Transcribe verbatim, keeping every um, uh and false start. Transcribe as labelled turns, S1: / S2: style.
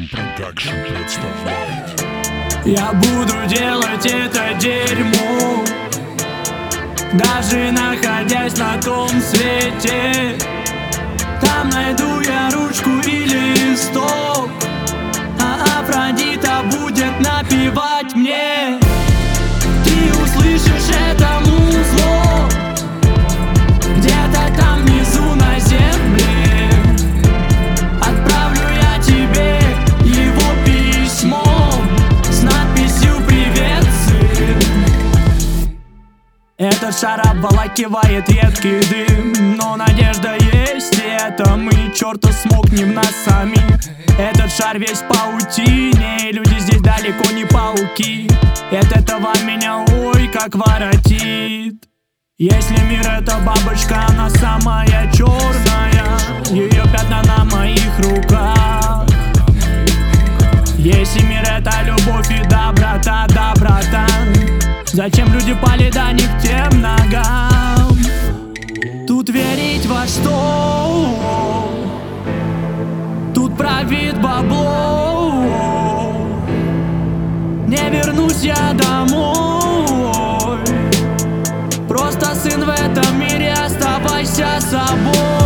S1: Production представляет.
S2: Я буду делать это дерьмо, даже находясь на том свете. Там найду я ручку и листок, а Афродита будет напевать мне. Ты услышишь это музло где-то там внизу на земле. Отправлю я тебе его письмо с надписью «Привет, сын». Этот шар обволакивает едкий дым, но надежда есть, и это мы, чёрта, смокнем нас самих. Этот шар весь в паутине, и люди здесь далеко не пауки. И от этого меня ой как воротит. Если мир это бабочка, она самая черная, ее пятна на моих руках. Если мир это любовь и доброта, доброта, зачем люди пали до них тем ногам? Тут верить во что? Тут правит бабло. Не вернусь я домой. Просто, сын, в этом мире оставайся собой.